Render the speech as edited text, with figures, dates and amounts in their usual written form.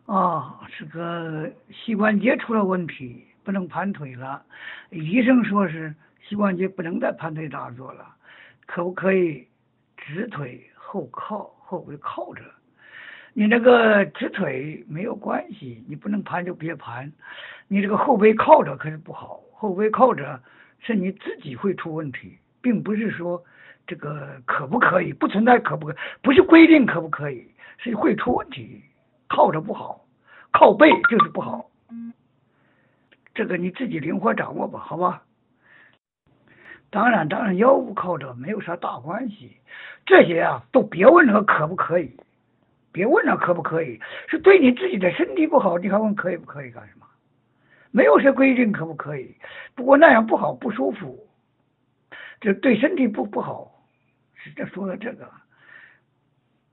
这个膝关节出了问题，不能盘腿了。医生说是膝关节不能再盘腿打坐了，可不可以直腿后靠，后背靠着？你那个直腿没有关系，你不能盘就别盘。你这个后背靠着可是不好，后背靠着是你自己会出问题，并不是说这个可不可以，不存在可不可以，不是规定可不可以，是会出问题。靠着不好，靠背就是不好，这个你自己灵活掌握吧，好吧？当然，腰部靠着没有啥大关系，这些都别问那个可不可以，别问那可不可以，是对你自己的身体不好，你还问可以不可以干什么？没有谁规定可不可以，不过那样不好不舒服，这对身体不好，是这说的这个。